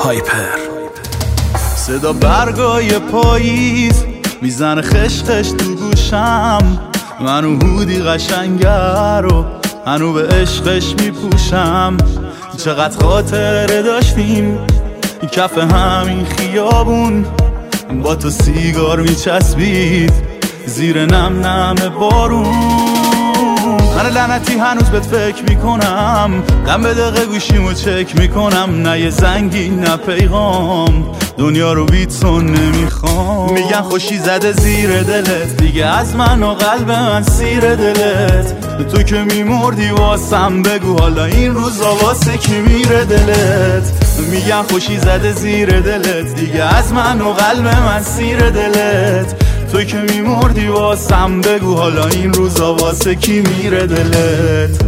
هایپر. صدا برگای پاییز میزنه خش خش تو گوشم، منو هودی قشنگه رو هنو به عشقش میپوشم. چقدر خاطره داشتیم کف همین خیابون، با تو سیگار میچسبید زیر نم نم بارون. من لعنتی هنوز بهت فکر میکنم، دم به دقیقه گوشیمو چک میکنم. نه یه زنگی نه پیغام، دنیا رو بیتون نمیخوام. میگن خوشی زده زیر دلت، دیگه از من و قلب من سیر دلت. تو که میمردی واسم بگو حالا این روزا واسه کی میره دلت. میگن خوشی زده زیر دلت، دیگه از من و قلب من سیر دلت. تو که میمردی واسم بگو حالا این روزا واسه کی میره دلت.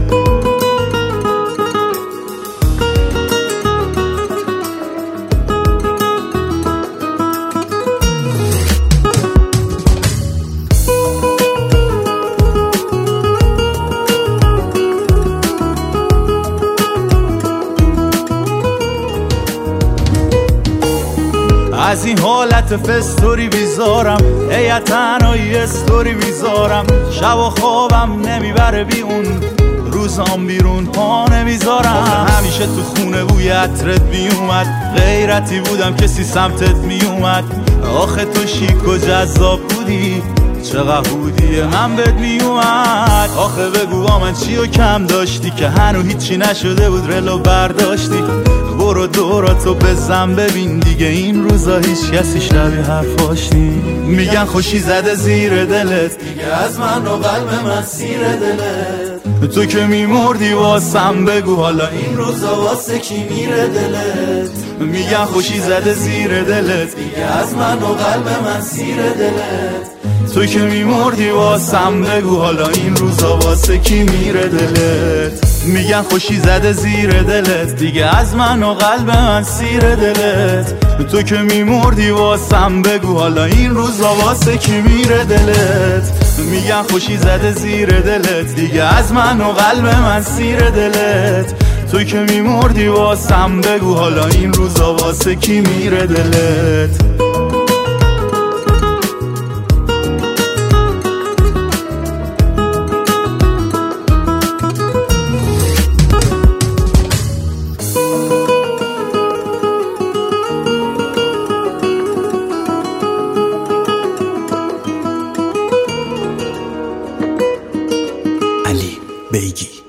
از این حالت فستوری بیزارم، ای تنهایی استوری بیزارم. شب و خوابم نمیبره بی اون، روزام بیرون پا نمیذارم. همیشه تو خونه بوی عطرت میومد، غیرتی بودم کسی سمتت میومد. آخه تو شیک و جذاب بودی، چقدر بودی من بهت میومد. آخه بگو با من چی و کم داشتی که هنو هیچی نشده بود رلو برداشتی. برو دوراتو بزن ببین دیگه این روزا هیچ کسی شبیه حرفاش نی. میگن خوشی زده زیر دلت، دیگه از من و قلب من سیر دلت. تو که میمردی واسم بگو حالا این روزا واسه کی میره دلت. میگن خوشی زده زیر دلت، دیگه از من و قلب من سیر دلت. تو که میمردی واسم بگو حالا این روزا واسه کی میره دلت. میگن خوشی زده زیر دلت، دیگه از من و قلب من سیر دلت. تو که میمردی واسم بگو حالا این روزا واسه کی میره دلت. میگن خوشی زده زیر دلت، دیگه از من و قلب من سیر دلت. تو که میمردی واسم بگو حالا این روزا واسه کی میره دلت. علی بیگی.